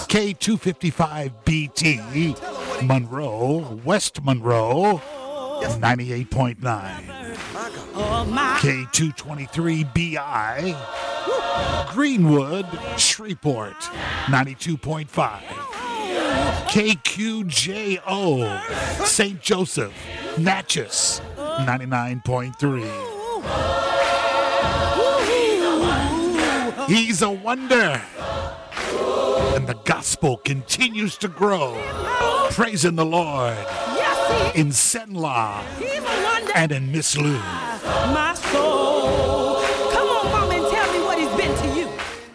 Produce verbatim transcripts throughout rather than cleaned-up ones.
K two fifty-five B T, Monroe, West Monroe, ninety-eight point nine. K two twenty-three B I, Greenwood, Shreveport, ninety-two point five. K Q J O, Saint Joseph, Natchez, ninety-nine point three. He's a wonder, and the gospel continues to grow. Praising the Lord in Senla and in Miss Lou. My soul. Come on, Mom, and tell me what he's been to you.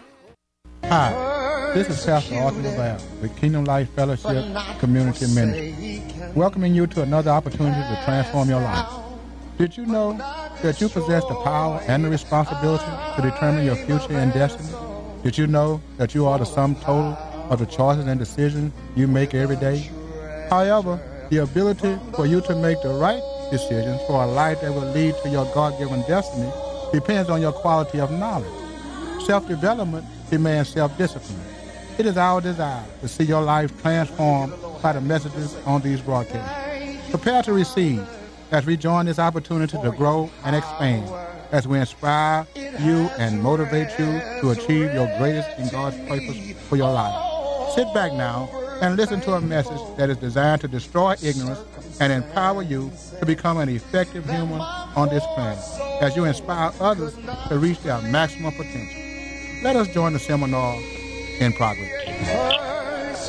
Hi, this is Pastor Arthur LaValle with Kingdom Life Fellowship Community Ministry, welcoming you to another opportunity to transform your life. Did you know that you possess the power and the responsibility to determine your future and destiny? Did you know that you are the sum total of the choices and decisions you make every day? However, the ability for you to make the right decisions for a life that will lead to your God-given destiny depends on your quality of knowledge. Self-development demands self-discipline. It is our desire to see your life transformed by the messages on these broadcasts. Prepare to receive as we join this opportunity to grow and expand, as we inspire you and motivate you to achieve your greatest in God's purpose for your life. Sit back now and listen to a message that is designed to destroy ignorance and empower you to become an effective human on this planet, as you inspire others to reach their maximum potential. Let us join the seminar in progress.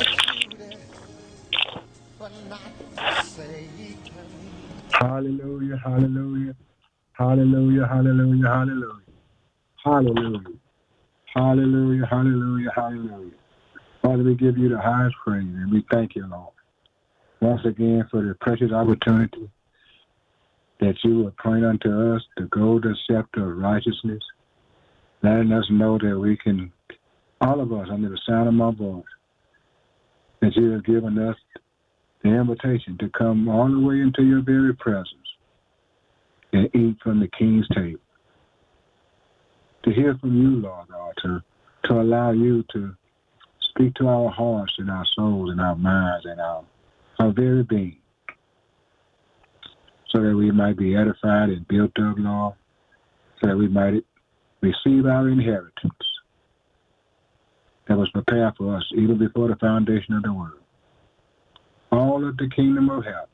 Hallelujah, hallelujah, hallelujah, hallelujah, hallelujah, hallelujah, hallelujah, hallelujah, hallelujah. Father, we give you the highest praise, and we thank you, Lord, once again for the precious opportunity that you appoint unto us to go the scepter of righteousness, letting us know that we can, all of us, under the sound of my voice, that you have given us the invitation to come all the way into your very presence and eat from the King's table. To hear from you, Lord God, to, to allow you to speak to our hearts and our souls and our minds and our, our very being, so that we might be edified and built up, Lord, so that we might receive our inheritance that was prepared for us even before the foundation of the world. All of the kingdom of heaven.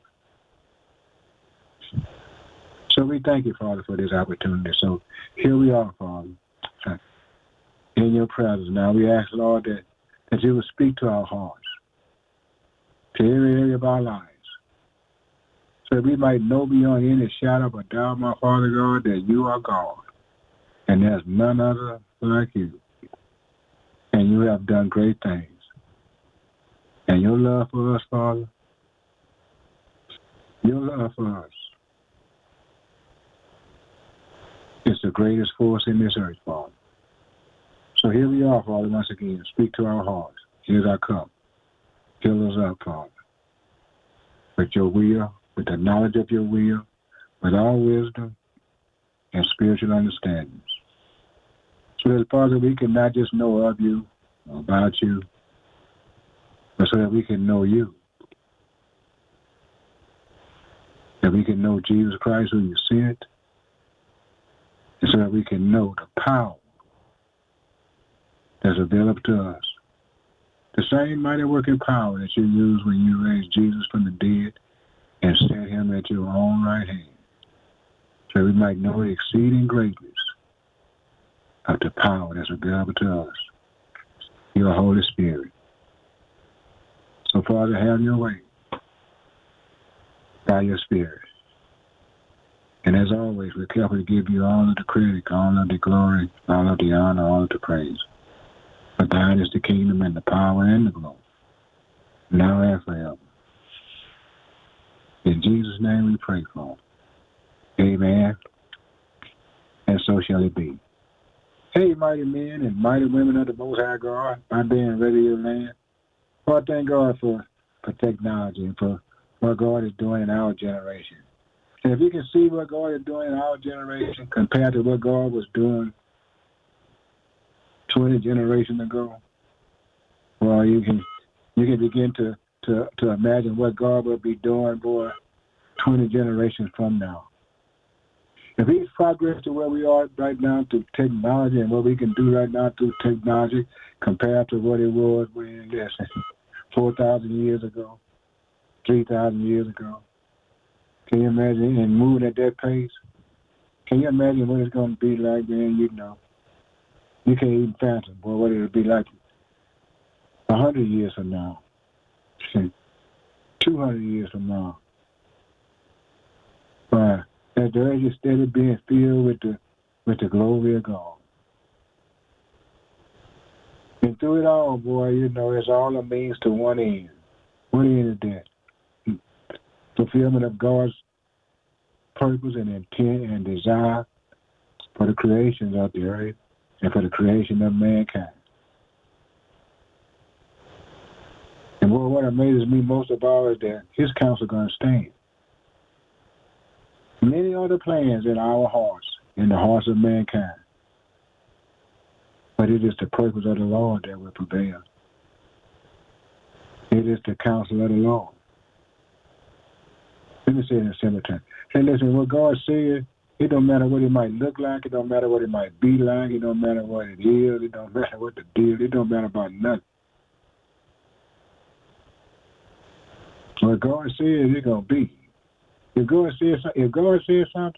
So we thank you, Father, for this opportunity. So here we are, Father, in your presence. Now we ask, Lord, that, that you will speak to our hearts, to every area of our lives, so that we might know beyond any shadow of a doubt, my Father God, that you are God, and there's none other like you. And you have done great things. And your love for us, Father, your love for us is the greatest force in this earth, Father. So here we are, Father, once again. Speak to our hearts. Here's our cup. Fill us up, Father, with your will, with the knowledge of your will, with all wisdom and spiritual understandings. So that, Father, we can not just know of you, or about you, but so that we can know you. That we can know Jesus Christ, who you sent, and so that we can know the power that's available to us. The same mighty working power that you used when you raised Jesus from the dead and set him at your own right hand, so that we might know the exceeding greatness of the power that's available to us, your Holy Spirit. So, Father, have your way by your Spirit. And as always, we're careful to give you all of the credit, all of the glory, all of the honor, all of the praise. For thine is the kingdom and the power and the glory, now and forever. In Jesus' name we pray, Father. Amen. And so shall it be. Hey, mighty men and mighty women of the Most High God, by being ready to land. Lord, thank God for, for technology and for what God is doing in our generation. And if you can see what God is doing in our generation compared to what God was doing twenty generations ago, Well, you can you can begin to, to, to imagine what God will be doing, boy, twenty generations from now. If he's progressed to where we are right now through technology and what we can do right now through technology compared to what it was when, listen, four thousand years ago, three thousand years ago, can you imagine? And moving at that pace, can you imagine what it's going to be like, man? You know, you can't even fathom, boy, what it'll be like a hundred years from now, two hundred years from now. But as the earth is steady being filled with the with the glory of God. And through it all, boy, you know, it's all a means to one end. What end is that? Fulfillment of God's purpose and intent and desire for the creations of the earth and for the creation of mankind. And boy, what amazes me most of all is that his counsel going to stand. Many other plans in our hearts, in the hearts of mankind. But it is the purpose of the Lord that will prevail. It is the counsel of the Lord. Let me say it in simple terms. Say, listen, what God said, it don't matter what it might look like, it don't matter what it might be like, it don't matter what it is, it don't matter what the deal, it don't matter about nothing. What God says, it's going to be. If God says something, if God says something,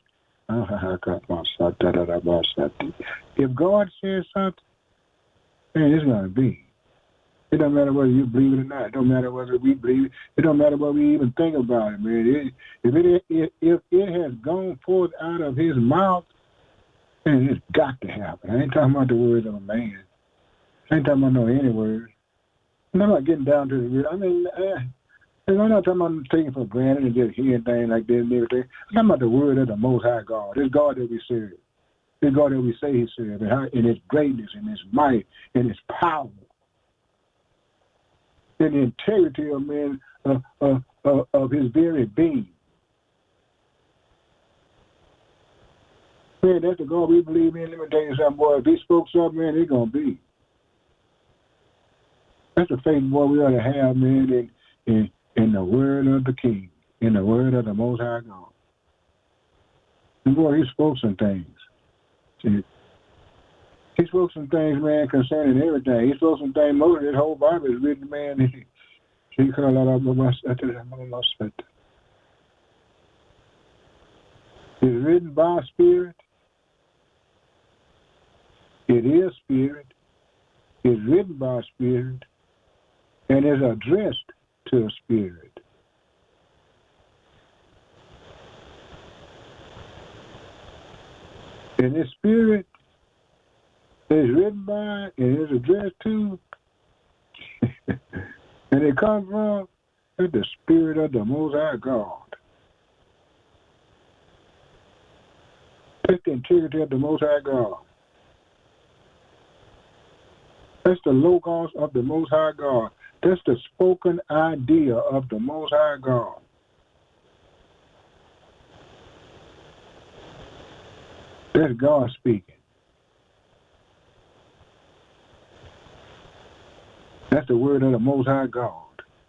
if God says something, man, it's going to be. It don't matter whether you believe it or not. It don't matter whether we believe it. It don't matter what we even think about it, man. It, if it if, if it has gone forth out of his mouth, man, it's got to happen. I ain't talking about the words of a man. I ain't talking about no any words. I'm not getting down to the real. I mean, uh, I'm not talking about taking for granted and just hearing things like this and everything. I'm talking about the word of the Most High God. This God that we serve. This God that we say he serves. And, how, and his greatness and his might and his power. And the integrity of man, uh, uh, uh, of his very being. Man, that's the God we believe in. Let me tell you something, boy. If he spoke something, man, it's going to be. That's the faith, boy, we ought to have, man, in, in, in the word of the King, in the word of the Most High God. And, boy, he spoke some things. See, he spoke some things, man, concerning everything. He spoke some things. Most of this whole Bible is written, man. He, he called out of my It's written by spirit. It is spirit. It's written by spirit. And is addressed to a spirit. And this spirit is written by and is addressed to, and it comes from the Spirit of the Most High God. That's the integrity of the Most High God. That's the logos of the Most High God. That's the spoken idea of the Most High God. That's God speaking. That's the word of the Most High God.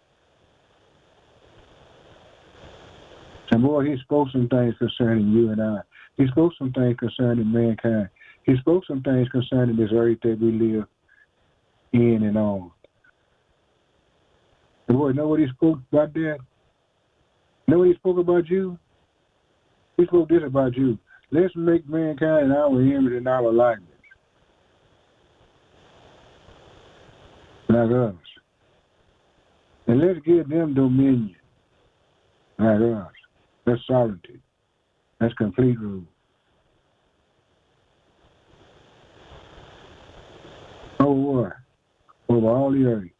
And boy, he spoke some things concerning you and I. He spoke some things concerning mankind. He spoke some things concerning this earth that we live in and on. And boy, know what he spoke about that? Know what he spoke about you? He spoke this about you. Let's make mankind in our image and our likeness. Like us. And let's give them dominion. Like us. That's sovereignty. That's complete rule. Over what? Over all the earth.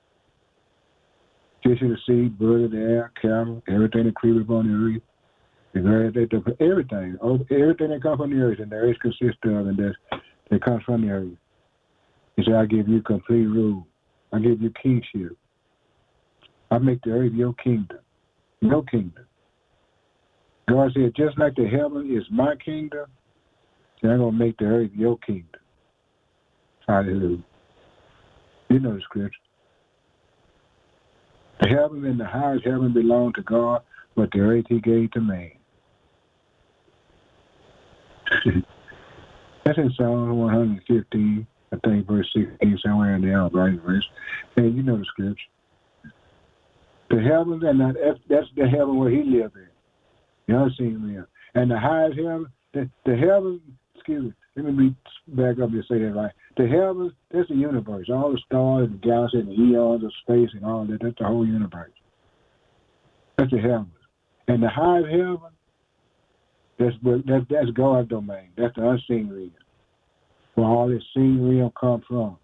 Fish of the sea, bird of the air, cattle, everything that creeps upon the earth. Everything. Everything that comes from the earth and the earth consists of and that, that comes from the earth. He said, I give you complete rule. I give you kingship. I make the earth your kingdom. Your kingdom. God said, just like the heaven is my kingdom, then I'm going to make the earth your kingdom. Hallelujah. You know the scripture. The heavens and the highest heaven belong to God, but the earth he gave to man. That's in Psalm one hundred fifteen, I think, verse sixteen, somewhere in there, right verse. And you know the scripture. The heavens and the, that's, that's the heaven where he lived in. You unseen realm. And the highest heaven, the, the heavens, excuse me, let me back up and say that right. The heavens, that's the universe. All the stars and the galaxies and the eons of space and all that, that's the whole universe. That's the heavens. And the highest heaven, that's, that's, that's God's domain. That's the unseen realm, where all this seen realm comes from.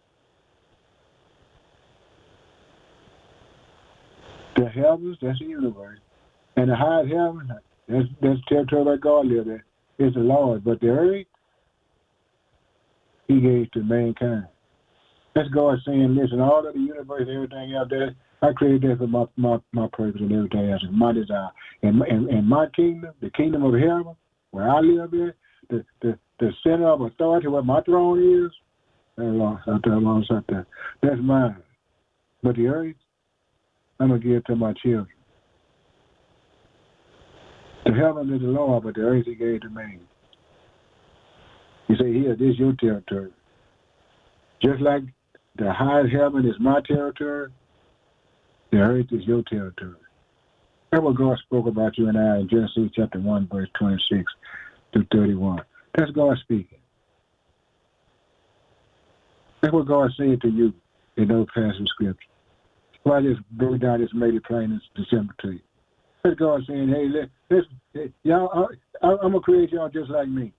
The heavens, that's the universe. And the highest heaven, that's, that's territory where God lives in, is the Lord. But the earth, he gave to mankind. That's God saying, listen, all of the universe and everything out there, I created that for my, my, my purpose and everything else, and my desire. And, and, and my kingdom, the kingdom of heaven, where I live in, the, the, the center of authority where my throne is, out there, out there, that's mine. But the earth, I'm going to give it to my children. The heaven is the Lord, but the earth he gave to man. You say, here, this is your territory. Just like the highest heaven is my territory, the earth is your territory. That's what God spoke about you and I in Genesis chapter one, verse twenty-six to thirty-one. That's God speaking. That's what God said to you in those passages of scripture. Well, I just broke down this, made it plain in December to you. That's God saying, hey, let, let's, hey, y'all, I, I, I'm going to create y'all just like me.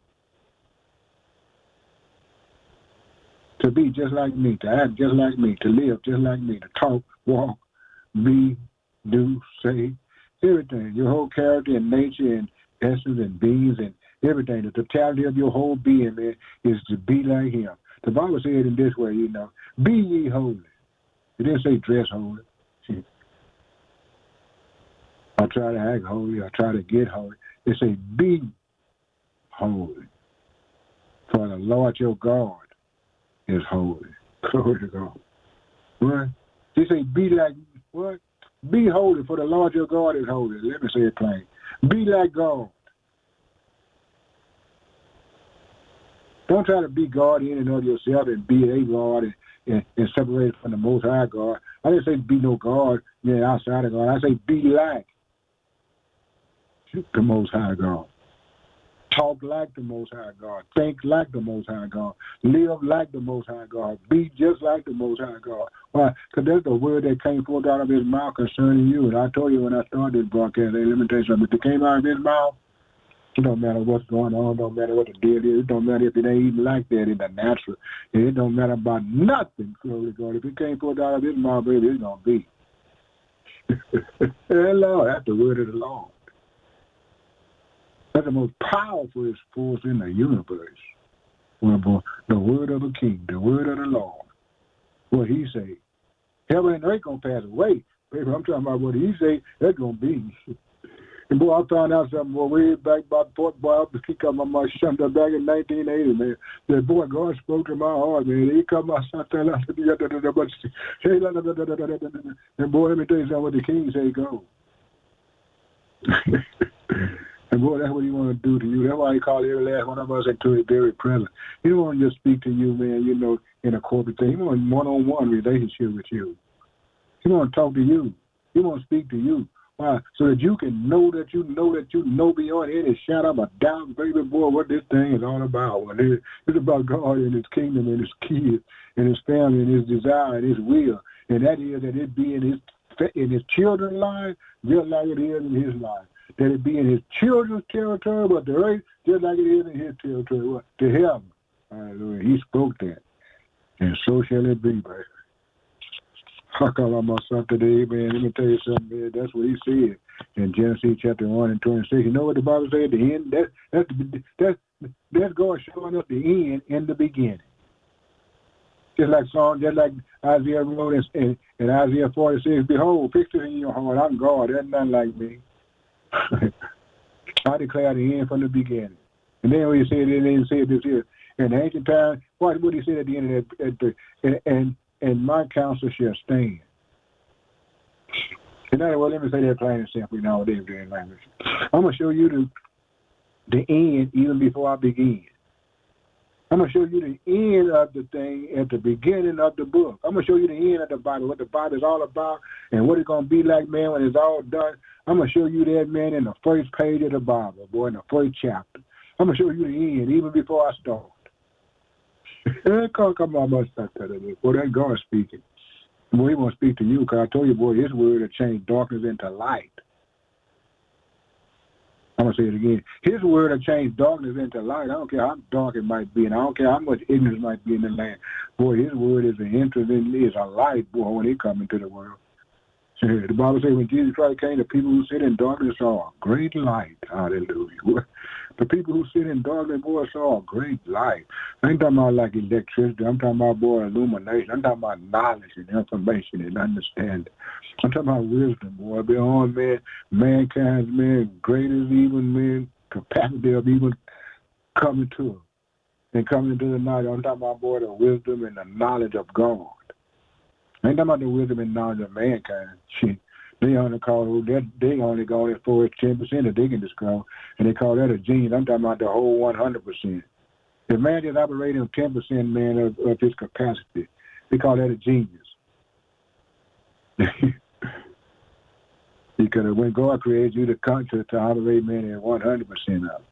To be just like me, to act just like me, to live just like me, to talk, walk, be, do, say, everything. Your whole character and nature and essence and beings and everything. The totality of your whole being, man, is to be like him. The Bible said in this way, you know, be ye holy. It didn't say dress holy. I try to act holy. I try to get holy. It say be holy. For the Lord your God is holy. Glory to God. What? He say be like, what? Be holy, for the Lord your God is holy. Let me say it plain. Be like God. Don't try to be God in and of yourself and be a God and, and, and separate from the Most High God. I didn't say be no God yeah, outside of God. I say be like the Most High God. Talk like the Most High God. Think like the Most High God. Live like the Most High God. Be just like the Most High God. Why? Because that's the word that came forth out of his mouth concerning you. And I told you when I started this broadcast, hey, let me tell you something. If it came out of his mouth, it don't matter what's going on. It don't matter what the deal is. It don't matter if it ain't even like that in the natural. It don't matter about nothing, glory to God. If it came forth out of his mouth, baby, it's going to be. Hello, that's the word of the Lord. That's the most powerful force in the universe. Well, the word of the King, the word of the Lord. What he say. Heaven and earth going to pass away. Baby, I'm talking about what he say, that's going to be. And boy, I found out something boy, way back about Fort Boy, I kick up my mouth, shut up back in nineteen eighty, man. That boy, God spoke to my heart, man. He come out, something like that. And boy, let me tell you something, what the King say, go. And boy, that's what he want to do to you. That's why he called every last one of us into his very presence. He don't want to just speak to you, man, you know, in a corporate thing. He want a one-on-one relationship with you. He want to talk to you. He want to speak to you. Why? So that you can know that you know that you know beyond any shadow of a doubt, baby boy, what this thing is all about. When it, it's about God and his kingdom and his kids and his family and his desire and his will. And that is that it be in his in his children's life just like it is in his life. That it be in his children's territory, but the earth just like it is in his territory. What? To heaven. Hallelujah. He spoke that. And so shall it be, baby. I call on myself today, man. Let me tell you something, man. That's what he said in Genesis chapter one and twenty-six. You know what the Bible said at the end? That, that's, that's, that's God showing us the end in the beginning. Just like Psalm, just like Isaiah wrote in, in Isaiah forty-six, behold, fix it in your heart. I'm God. There's nothing like me. I declare the end from the beginning. And then when he said it, then he said this here. In the ancient time, what would he say at the end of that? At the, and, and and my counsel shall stand. In other words, let me say that plain and simple nowadays in language. I'm going to show you the, the end even before I begin. I'm going to show you the end of the thing at the beginning of the book. I'm going to show you the end of the Bible, what the Bible is all about and what it's going to be like, man, when it's all done. I'm going to show you that, man, in the first page of the Bible, boy, in the first chapter. I'm going to show you the end even before I start. Come on, boy, that's God speaking. Boy, he won't speak to you because I told you, boy, his word will change darkness into light. I'm going to say it again. His word will change darkness into light. I don't care how dark it might be, and I don't care how much ignorance might be in the land. Boy, his word is an interest in is a light, boy, when he come into the world. The Bible says when Jesus Christ came, the people who sit in darkness saw a great light. Hallelujah. The people who sit in darkness, boy, saw a great light. I ain't talking about like electricity. I'm talking about, boy, illumination. I'm talking about knowledge and information and understanding. I'm talking about wisdom, boy. Beyond man, mankind's man, greatest even man, capacity of even coming to and coming into the knowledge. I'm talking about, boy, the wisdom and the knowledge of God. I ain't talking about the wisdom and knowledge of mankind. Shit. They only call that they only go in for ten percent that they can describe, and they call that a genius. I'm talking about the whole one hundred percent. If man is operating on ten percent, man, of, of his capacity, they call that a genius. Because when God created you to come to, to operate, man, at one hundred percent of it.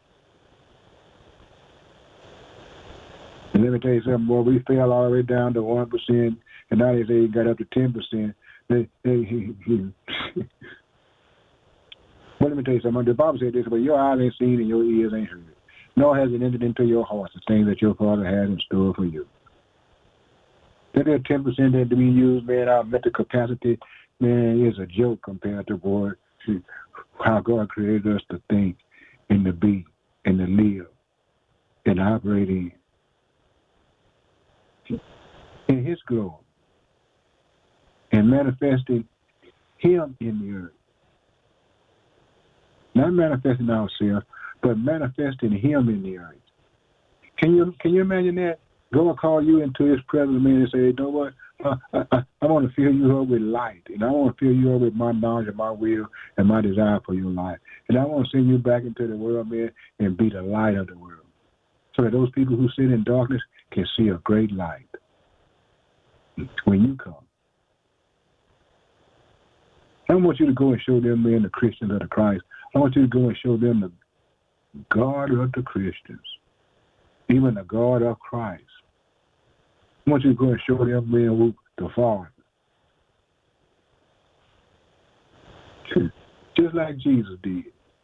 And let me tell you something, boy, we fell all the way down to one percent, and now they say you got up to ten percent. They, they, he, he. Well, let me tell you something. The Bible said this, but your eyes ain't seen and your ears ain't heard. Nor has it entered into your heart the things that your Father has in store for you. That there ten percent that being used, man, our mental capacity, man, is a joke compared to, boy, how God created us to think and to be and to live and operate in. In his glory. And manifesting him in the earth. Not manifesting ourselves, but manifesting him in the earth. Can you can you imagine that? God call you into his presence, man, and say, you know what? Uh, I, I, I want to fill you up with light, and I want to fill you up with my knowledge and my will and my desire for your life. And I want to send you back into the world, man, and be the light of the world. So that those people who sit in darkness can see a great light when you come. I don't want you to go and show them, man, the Christians of the Christ. I want you to go and show them the God of the Christians, even the God of Christ. I want you to go and show them, man, who the Father. Just like Jesus did.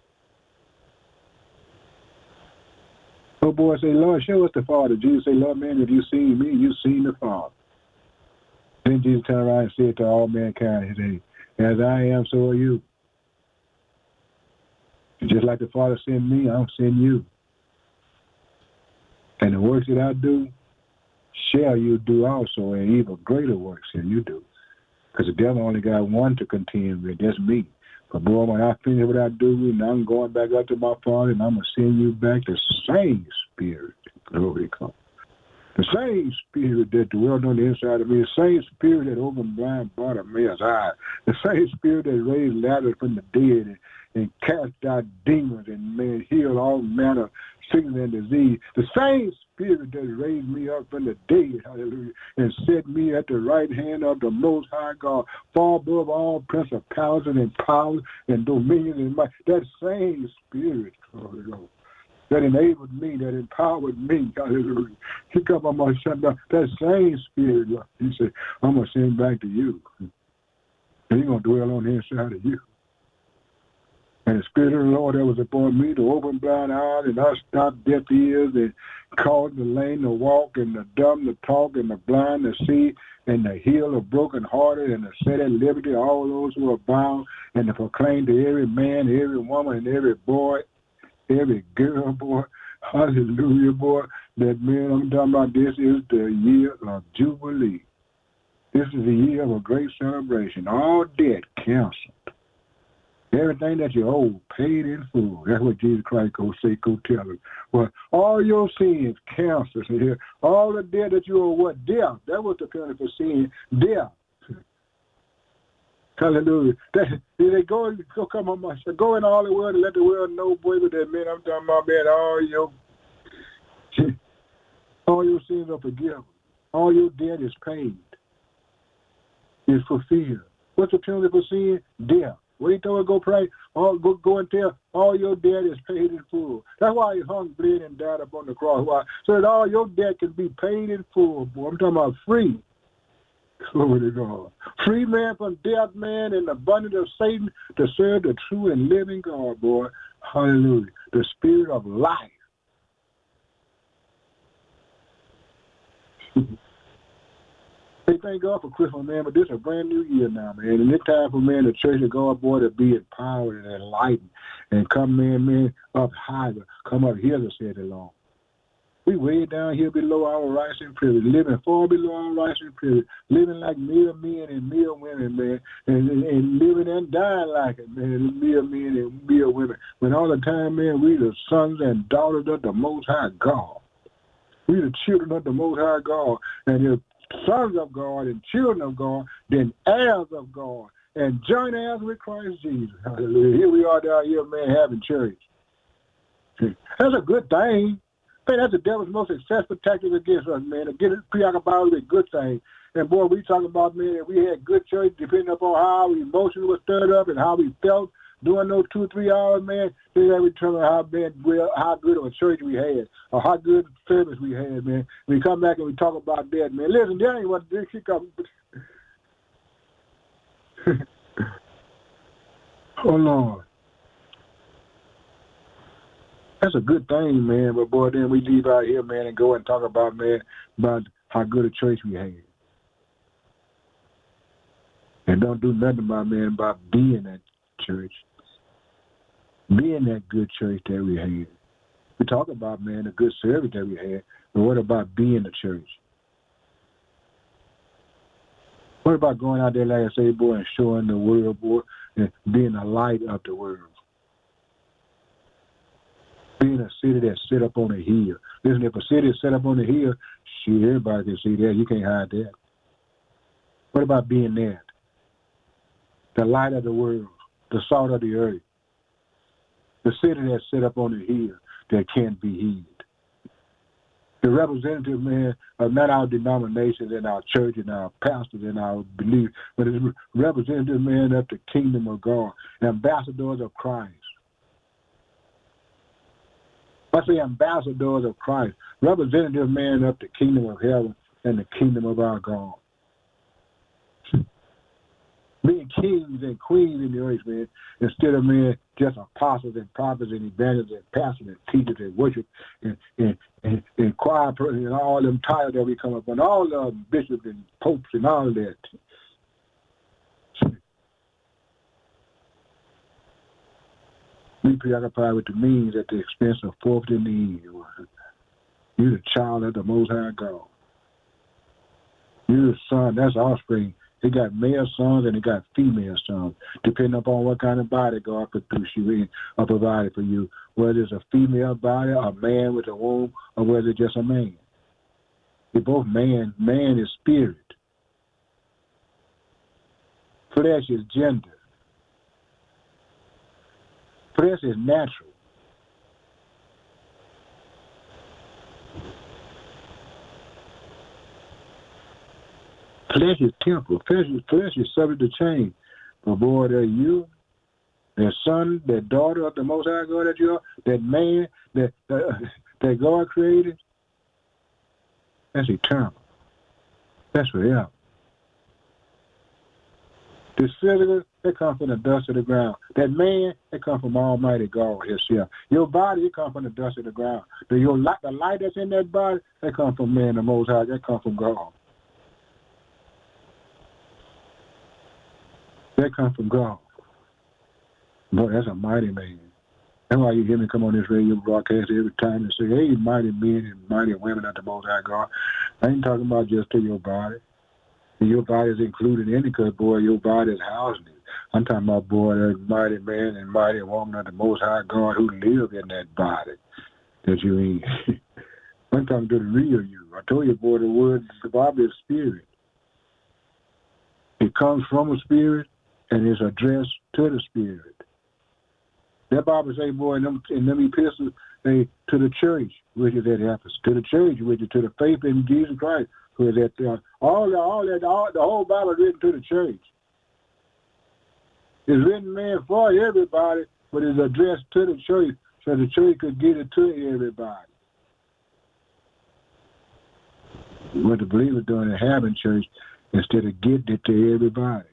So boy say, Lord, show us the Father. Jesus say, Lord, man, if you seen me, you seen the Father. Then Jesus turned around and said to all mankind, he said, as I am, so are you. Just like the Father sent me, I'll send you. And the works that I do, shall you do also, and even greater works shall you do. Because the devil only got one to contend with, that's me. But boy, when I finish what I do, and I'm going back up to my Father, and I'm going to send you back the same Spirit. Glory to God. The same Spirit that dwelt on the inside of me, the same Spirit that opened blind Bartimaeus' eyes, the same Spirit that raised Lazarus from the dead and, and cast out demons and man healed all manner of sickness and disease, the same Spirit that raised me up from the dead, hallelujah, and set me at the right hand of the Most High God, far above all principalities and powers and dominions and might. That same Spirit, glory to God, that enabled me, that empowered me, hallelujah. He come on my shut down. That same Spirit, he said, I'm going to send back to you. And he's going to dwell on the inside of you. And the Spirit of the Lord that was upon me to open blind eyes and unstop deaf ears and cause the lame to walk and the dumb to talk and the blind to see and to heal the brokenhearted and to set at liberty all those who are bound and to proclaim to every man, every woman, and every boy, every girl, boy, hallelujah, boy, that, man, I'm talking about this is the year of Jubilee. This is the year of a great celebration. All debt canceled. Everything that you owe, paid in full. That's what Jesus Christ go say, go tell him. Well, all your sins canceled. Here, all the debt that you owe, what? Death. That was the penalty for sin. Death. Hallelujah. They, they go, go, come on, my son. Go in all the world and let the world know, boy, with that man. I'm talking about, man, all your, all your sins are forgiven. All your debt is paid. Is fulfilled. What's the penalty for sin? Death. What he told us go pray? All, go, go and tell all your debt is paid in full. That's why he hung, bled, and died upon the cross. Why? So that all your debt can be paid in full, boy. I'm talking about free. Glory to God. Free man from death, man, and the abundance of Satan to serve the true and living God, boy. Hallelujah. The spirit of life. Hey, thank God for Christmas, man, but this is a brand new year now, man. And it's time for, man, the church of God, boy, to be empowered and enlightened and come, man, man, up higher. Come up here, said the Lord. We way down here below our rights and privilege, living far below our rights and privilege, living like mere men and mere women, man, and, and, and living and dying like it, man, mere men and mere women. When all the time, man, we the sons and daughters of the Most High God. We the children of the Most High God. And if sons of God and children of God, then heirs of God, and joint heirs with Christ Jesus. Hallelujah. Here we are down here, man, having church. That's a good thing. Man, that's the devil's most successful tactic against us, man, to get it preoccupied with a good thing. And, boy, we talking about, man, if we had good church, depending upon how our emotions were stirred up and how we felt during those two, three hours, man, then that would determine how, man, well, how good of a church we had or how good service we had, man. We come back and we talk about that, man. Listen, that ain't what this shit come. Oh, Lord. That's a good thing, man, but, boy, then we leave out here, man, and go and talk about, man, about how good a church we had. And don't do nothing about, man, about being that church. Being that good church that we had. We talk about, man, the good service that we had, but what about being the church? What about going out there, like I say, boy, and showing the world, boy, and being a light of the world? Being a city that's set up on a hill. Listen, if a city is set up on a hill, shoot, everybody can see that. You can't hide that. What about being that? The light of the world, the salt of the earth. The city that's set up on a hill that can't be hid. The representative, man, of not our denominations and our church and our pastors and our beliefs, but it's representative, man, of the kingdom of God, ambassadors of Christ. I say ambassadors of Christ, representative, man, of the kingdom of heaven and the kingdom of our God. Being kings and queens in the earth, man, instead of, man, just apostles and prophets and evangelists and pastors and teachers and worship and, and, and, and choir persons and all them titles that we come up on, all the bishops and popes and all of that. We preoccupied with the means at the expense of forfeiting the evil. You're the child of the Most High God. You're the son, that's offspring. They got male sons and they got female sons, depending upon what kind of body God produced you in or provided for you, whether it's a female body, a man with a womb, or whether it's just a man. They're both man. Man is spirit. Flesh is gender. Flesh is natural. Flesh is temporal. Flesh is, flesh is subject to change. But boy, that you, that son, that daughter of the Most High God that you are, that man that uh, that God created, that's eternal. That's forever. This physical, that comes from the dust of the ground. That man, that comes from Almighty God himself. Your body, it comes from the dust of the ground. The, your light, the light that's in that body, that comes from man, the Most High, that comes from God. That comes from God. Boy, that's a mighty man. That's why you hear me come on this radio broadcast every time and say, hey, mighty men and mighty women of the Most High God. I ain't talking about just to your body. And your body is included in it because, boy, your body is housing it. I'm talking about, boy, that mighty man and mighty woman of the Most High God who live in that body that you eat. I'm talking to the real you. I told you, boy, the word, the Bible is spirit. It comes from a spirit, and it's addressed to the Spirit. That Bible say, boy, in them, in them epistles, they to the church, which is at Ephesus, to the church, which is to the faith in Jesus Christ, who is at uh, all the all that all, the whole Bible is written to the church. It's written, man, for everybody, but it's addressed to the church, so the church could get it to everybody. What the believers doing in having church instead of getting it to everybody.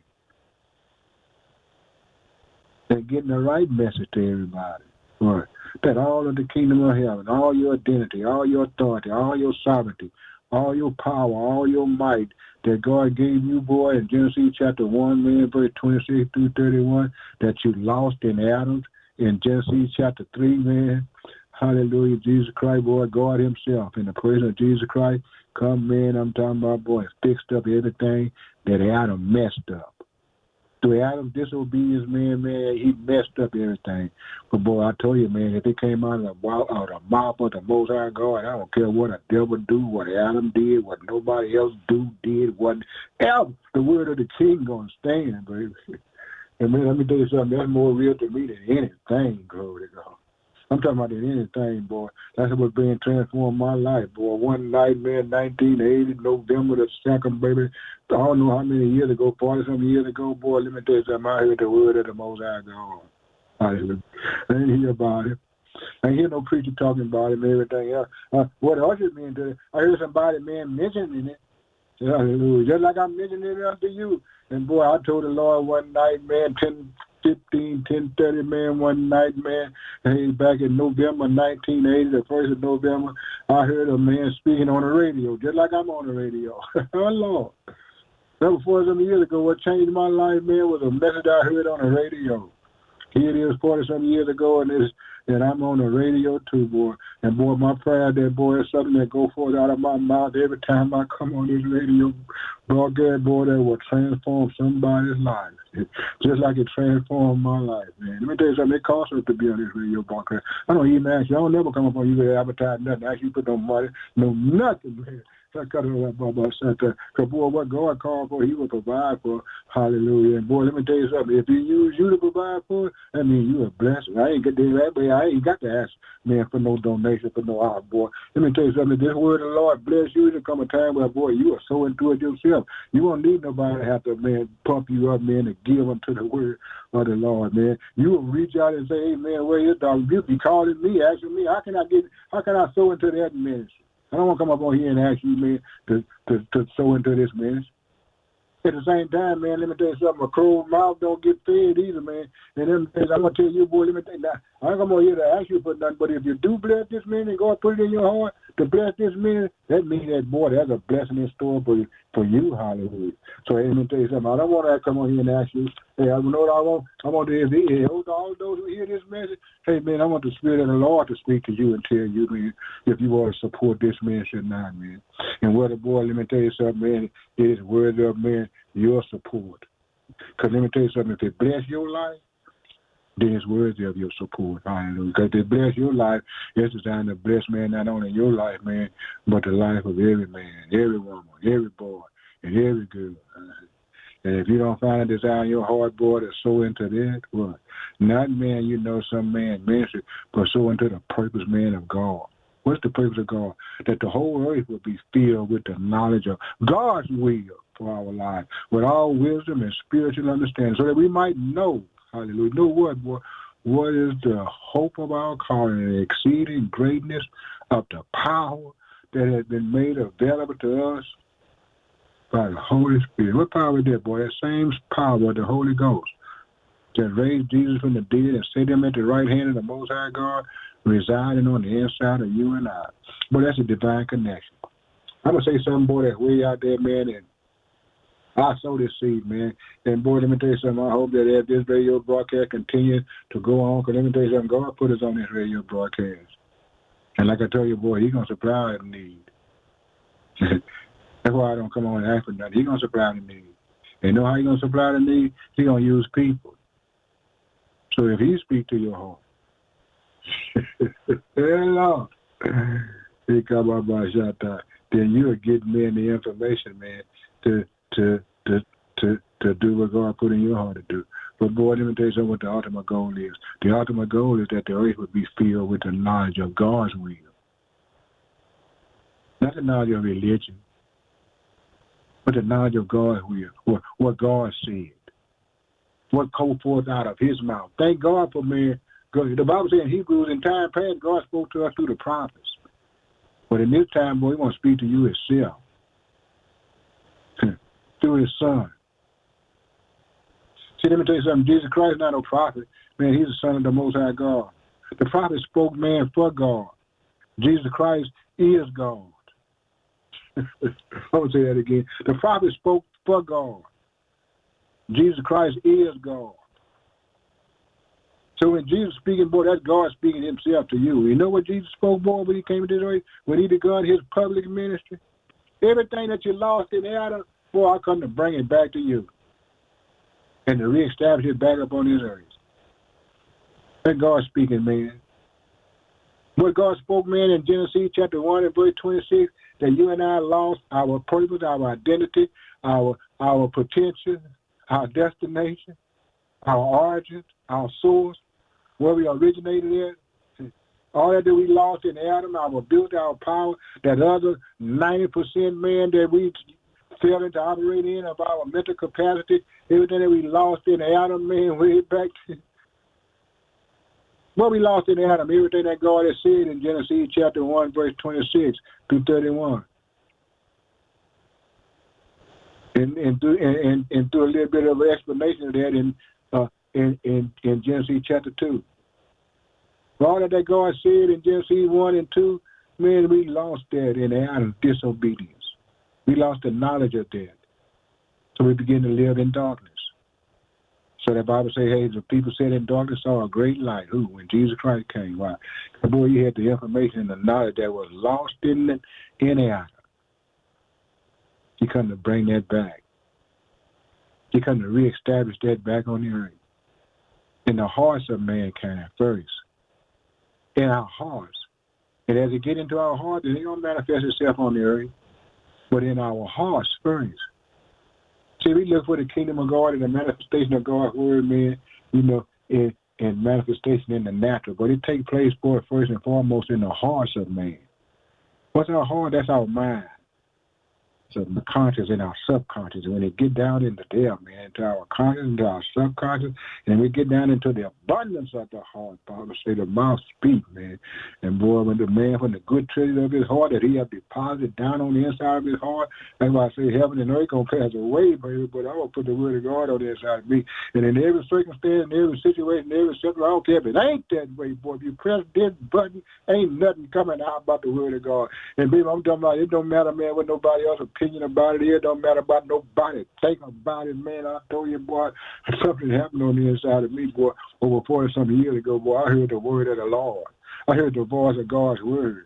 They're getting the right message to everybody. Right. That all of the kingdom of heaven, all your identity, all your authority, all your sovereignty, all your power, all your might that God gave you, boy, in Genesis chapter one, man, verse twenty-six through thirty-one, that you lost in Adam, in Genesis chapter three, man. Hallelujah, Jesus Christ, boy, God himself, in the person of Jesus Christ, come, man, I'm talking about, boy, fixed up everything that Adam messed up. Through Adam's disobedience, man, man, he messed up everything. But, boy, I told you, man, if it came out of the mouth of the, mouth of the Most High God, I don't care what the devil do, what Adam did, what nobody else do, did, what else, the word of the king going to stand, baby. And, man, let me tell you something, that's more real to me than anything, glory to God. I'm talking about than anything, boy. That's what's being transformed my life, boy. One night, man, nineteen eighty, November the second, baby. I don't know how many years ago, forty-something years ago, boy, let me tell you something. I heard the word of the Most High God. Hallelujah. I didn't hear about it. I didn't hear no preacher talking about it and everything else. Uh, what ushers me into it, I heard somebody, man, mentioning it. Hallelujah. Just like I'm mentioning it unto you. And, boy, I told the Lord one night, man, ten fifteen, ten thirty, man, one night, man, hey, back in November nineteen eighty, the first of November, I heard a man speaking on the radio, just like I'm on the radio. Oh, Lord. That was forty-some years ago. What changed my life, man, was a message I heard on the radio. Here it is forty-some years ago, and it's, and I'm on the radio too, boy. And, boy, my prayer that, boy, is something that go forth out of my mouth every time I come on this radio broadcast, boy, that will transform somebody's life. Just like it transformed my life, man. Let me tell you something. It costs us to be on this radio broadcast. I don't even ask you. I don't never come up on you to advertise nothing. I ask you to put no money, no nothing, man. I cut it up about Santa. Because, boy, what God called for, he will provide for. Hallelujah. And, boy, let me tell you something. If he use you to provide for it, that means you are blessed. I ain't got that, but I ain't got to ask, man, for no donation, for no out, boy. Let me tell you something. This word of the Lord bless you. There come a time where, boy, you are so into it yourself. You won't need nobody to have to, man, pump you up, man, and give them to the word of the Lord, man. You will reach out and say, hey, man, where is dog? You be calling me, asking me, how can I get, how can I sow into that ministry? I don't want to come up on here and ask you, man, to, to, to sow into this ministry. At the same time, man, let me tell you something. A closed mouth don't get fed either, man. And them things I'm going to tell you, boy, let me tell you, now, I ain't come on here to ask you for nothing, but if you do bless this man and God put it in your heart to bless this man, that means that, boy, there's a blessing in store for you, for you, hallelujah. So let me tell you something. I don't want to come on here and ask you, hey, I know what I want. I want to hear all those who hear this message. Hey, man, I want the Spirit of the Lord to speak to you and tell you, man, if you want to support this ministry or not, man. And whether, boy, let me tell you something, man, it is worthy of, man, your support. Because let me tell you something, if it bless your life, then it's worthy of your support. Hallelujah. Because if it bless your life, it's designed to bless, man, not only your life, man, but the life of every man, every woman, every boy, and every girl. And if you don't find a desire in your heart, boy, to sow into that, what? Not, man, you know, some man ministry, but sow into the purpose, man, of God. What's the purpose of God? That the whole earth will be filled with the knowledge of God's will for our life, with all wisdom and spiritual understanding, so that we might know, hallelujah, know what, boy, what is the hope of our calling, the exceeding greatness of the power that has been made available to us by the Holy Spirit. What power is that, boy? That same power of the Holy Ghost that raised Jesus from the dead and set him at the right hand of the Most High God, residing on the inside of you and I. Boy, that's a divine connection. I'm going to say something, boy, that's way out there, man, and I sow this seed, man. And, boy, let me tell you something. I hope that as this radio broadcast continues to go on, because let me tell you something, God put us on this radio broadcast. And like I tell you, boy, he's going to supply the need. That's why I don't come on and ask for nothing. He's going to supply the need. And you know how he's going to supply the need? He's going to use people. So if he speaks to your heart, hello, he come up by shot, then you'll get me the information, man, to to to to to do what God put in your heart to do. But boy, let me tell you something what the ultimate goal is. The ultimate goal is that the earth would be filled with the knowledge of God's will. Not the knowledge of religion, but the knowledge of God's will, what, what God said, what came forth out of his mouth. Thank God for man. The Bible says in Hebrews, in time past, God spoke to us through the prophets. But in this time, boy, he wants to speak to you himself, through his son. See, let me tell you something. Jesus Christ is not no prophet. Man, he's the son of the Most High God. The prophet spoke man for God. Jesus Christ is God. I want to say that again. The prophet spoke for God. Jesus Christ is God. So when Jesus speaking, boy, that's God speaking himself to you. You know what Jesus spoke, boy, when he came to this earth? When he begun his public ministry? Everything that you lost in Adam, boy, I come to bring it back to you. And to reestablish it back up on this earth. That's God speaking, man. What God spoke, man, in Genesis chapter one and verse twenty-six, that you and I lost our purpose, our identity, our our potential, our destination, our origin, our source, where we originated at. All that we lost in Adam, our ability, our power, that other ninety percent, man, that we fell into operate in of our mental capacity, everything that we lost in Adam, man, way back to what we lost in Adam, everything that God has said in Genesis chapter one, verse twenty-six through thirty-one. And and through and, and through a little bit of an explanation of that in uh in, in, in Genesis chapter two. All that, that God said in Genesis one and two, man, we lost that in Adam's disobedience. We lost the knowledge of that. So we begin to live in darkness. So the Bible says, hey, the people said in darkness saw a great light. Who? When Jesus Christ came. Why? Because, boy, you had the information and the knowledge that was lost in it, in Adam. He come to bring that back. He come to reestablish that back on the earth. In the hearts of mankind first. In our hearts. And as it get into our hearts, it ain't going to manifest itself on the earth. But in our hearts first. See, we look for the kingdom of God and the manifestation of God's word, man, you know, in, in manifestation in the natural. But it takes place, boy, first and foremost in the hearts of man. What's our heart? That's our mind. So the conscious and our subconscious. And when it get down into there, man, into our conscious, into our subconscious, and we get down into the abundance of the heart, Bible say the mouth speak, man. And boy, when the man from the good treasure of his heart that he have deposited down on the inside of his heart, that's why I say heaven and earth gonna pass away, baby, but I'm gonna put the word of God on the inside of me. And in every circumstance, in every situation, in every situation, I don't care if it ain't that way, boy. If you press this button, ain't nothing coming out about the word of God. And baby, I'm talking about it don't matter, man, what nobody else opinion about it. It don't matter about nobody. Think about it, man. I told you, boy, something happened on the inside of me, boy, over forty something years ago, boy. I heard the word of the Lord. I heard the voice of God's word.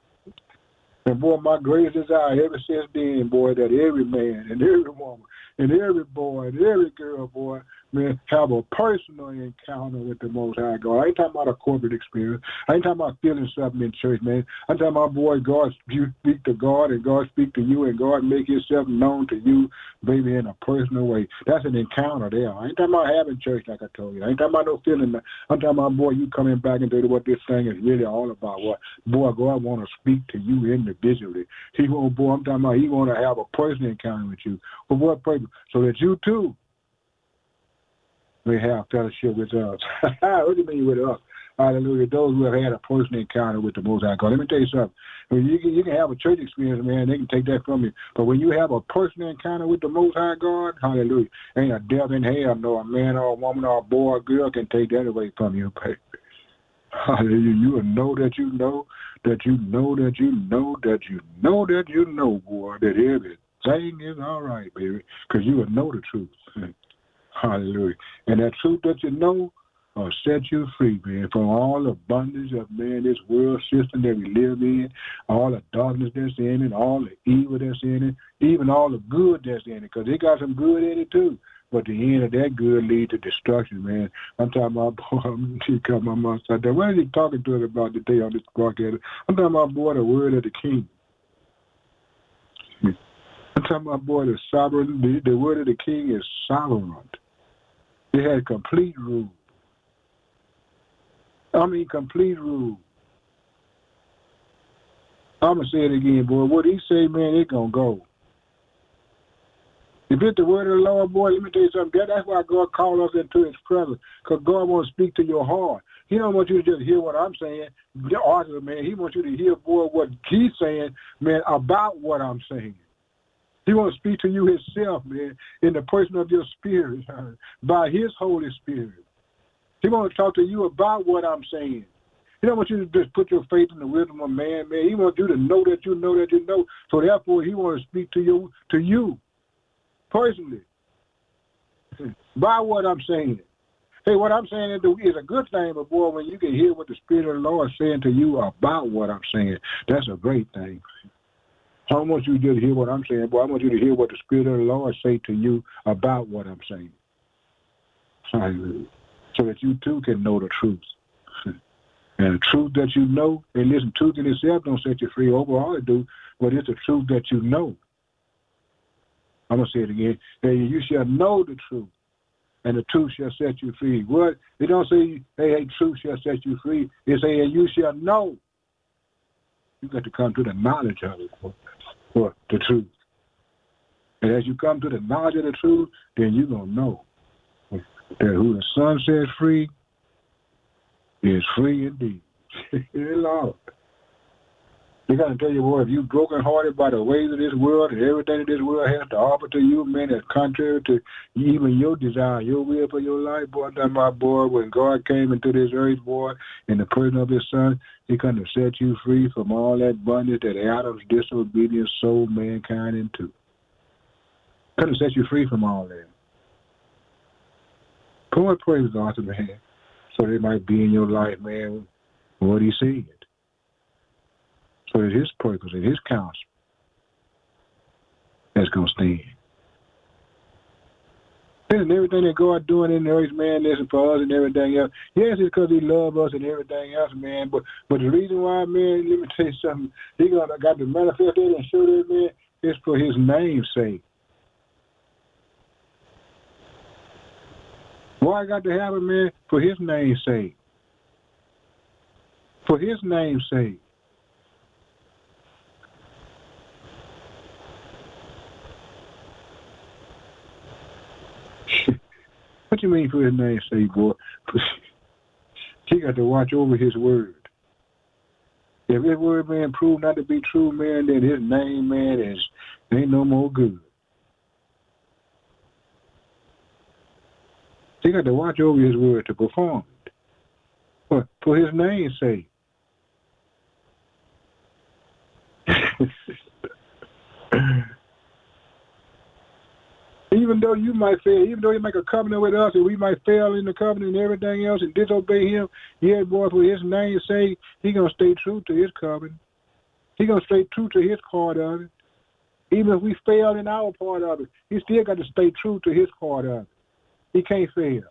And boy, my greatest desire ever since then, boy, that every man and every woman and every boy and every girl, boy, man, have a personal encounter with the Most High God. I ain't talking about a corporate experience. I ain't talking about feeling something in church, man. I'm talking about, boy, God, you speak to God and God speak to you and God make himself known to you, baby, in a personal way. That's an encounter there. I ain't talking about having church like I told you. I ain't talking about no feeling. I'm talking about, boy, you coming back into what this thing is really all about. What, boy, God want to speak to you individually. He want, boy, I'm talking about he want to have a personal encounter with you. For what purpose? So that you, too, may have fellowship with us. What do you mean with us? Hallelujah. Those who have had a personal encounter with the Most High God. Let me tell you something. I mean, you can, you can have a church experience, man. They can take that from you. But when you have a personal encounter with the Most High God, hallelujah, ain't a devil in hell, no a man or a woman or a boy or girl can take that away from you, baby. Hallelujah. You will know that you know, that you know, that you know, that you know, that you know, boy, that everything is all right, baby, because you will know the truth. Hallelujah. And that truth that you know will set you free, man, from all the bondage of, man, this world system that we live in, all the darkness that's in it, all the evil that's in it, even all the good that's in it, because it got some good in it, too. But the end of that good leads to destruction, man. I'm talking about, boy, he cut my mouth out there. What is he talking to us about today on this broadcast? I'm talking about, boy, the word of the king. I'm talking about, boy, the sovereign, the, the word of the king is sovereign. It had complete rule. I mean, complete rule. I'm going to say it again, boy. What he say, man, it going to go. If it's the word of the Lord, boy, let me tell you something. That's why God called us into his presence, because God wants to speak to your heart. He don't want you to just hear what I'm saying, the author, man. He wants you to hear, boy, what he's saying, man, about what I'm saying. He wants to speak to you himself, man, in the person of your spirit, by his Holy Spirit. He wants to talk to you about what I'm saying. He don't want you to just put your faith in the wisdom of man, man. He wants you to know that you know that you know. So therefore, he wants to speak to you, to you, personally, by what I'm saying. Hey, what I'm saying is a good thing, but boy, when you can hear what the Spirit of the Lord is saying to you about what I'm saying, that's a great thing. I don't want you to just hear what I'm saying, boy. I want you to hear what the Spirit of the Lord say to you about what I'm saying. Hallelujah. So that you too can know the truth. And the truth that you know, and listen, truth in itself don't set you free overall it do, but it's the truth that you know. I'm going to say it again. Hey, you shall know the truth, and the truth shall set you free. What? It don't say, hey, hey, truth shall set you free. It say, hey, you shall know. You got to come to the knowledge of it for, for the truth. And as you come to the knowledge of the truth, then you're going to know that who the Son sets free is free indeed. Lord. They got to tell you, boy, if you brokenhearted by the ways of this world and everything that this world has to offer to you, man, that's contrary to even your desire, your will for your life, boy, I'm talking about, boy, when God came into this earth, boy, in the person of his Son, he come to set you free from all that bondage that Adam's disobedience sold mankind into. Come to set you free from all that. Come on, praise God to man, so they might be in your life, man, what he said. So it's his purpose and his counsel that's going to stand. Listen, everything that God doing in the earth, man, listen, for us and everything else. Yes, it's because he loves us and everything else, man. But but the reason why, man, let me tell you something. He got, got to manifest it and show that, man, it's for his name's sake. Why I got to have it, man? For his name's sake. For his name's sake. What you mean for his name's sake, boy? He got to watch over his word. If his word, man, proved not to be true, man, then his name, man, is ain't no more good. He got to watch over his word to perform it. For, for his name's sake. Even though you might fail, even though he make a covenant with us and we might fail in the covenant and everything else and disobey him, yeah, boy, for his name's sake, he going to stay true to his covenant. He going to stay true to his part of it. Even if we fail in our part of it, he still got to stay true to his part of it. He can't fail.